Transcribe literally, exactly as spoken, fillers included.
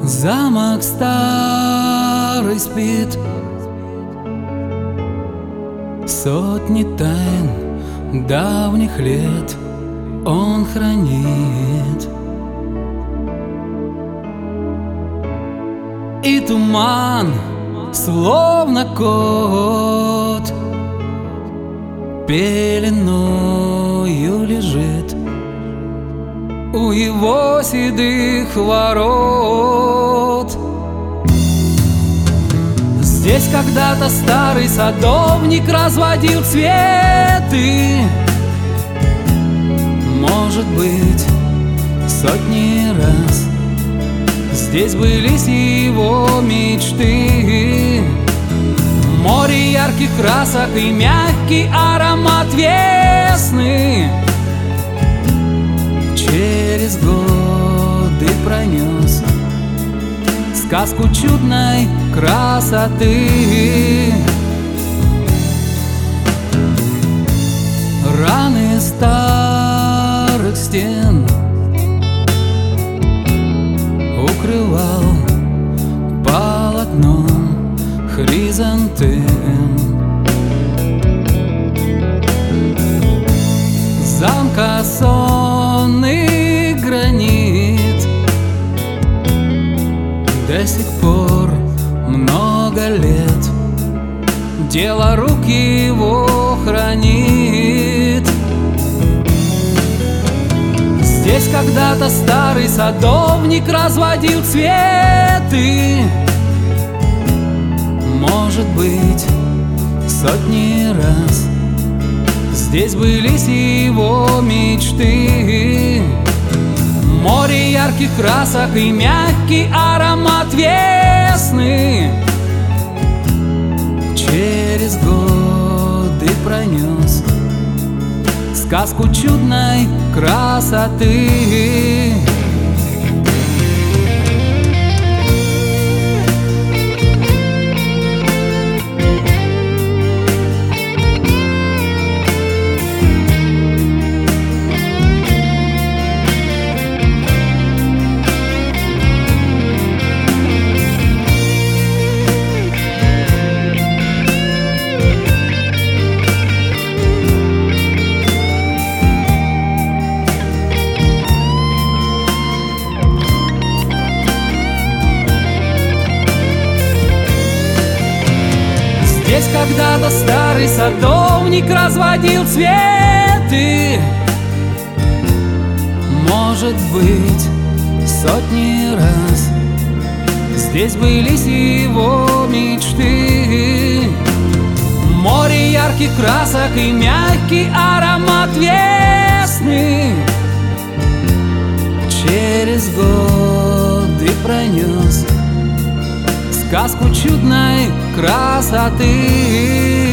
Замок старый спит, сотни тайн давних лет он хранит. И туман, словно кот, пеленою лежит у его седых ворот. Здесь когда-то старый садовник разводил цветы, может быть, сотни раз. Здесь былись его мечты, море ярких красок и мягкий аромат весны. Через годы пронес сказку чудной красоты. Раны старых стен укрывал полотном хризантем. Замка сонный гранит до сих пор много лет дело рук его хранит. Здесь когда-то старый садовник разводил цветы, может быть, сотни раз. Здесь былись его мечты, море ярких красок и мягкий аромат весны. Через годы пронес сказку чудной красоты. Здесь когда-то старый садовник разводил цветы, может быть, сотни раз. Здесь былись его мечты, море ярких красок и мягкий аромат весны. Через годы пронес сказку чудной красоты.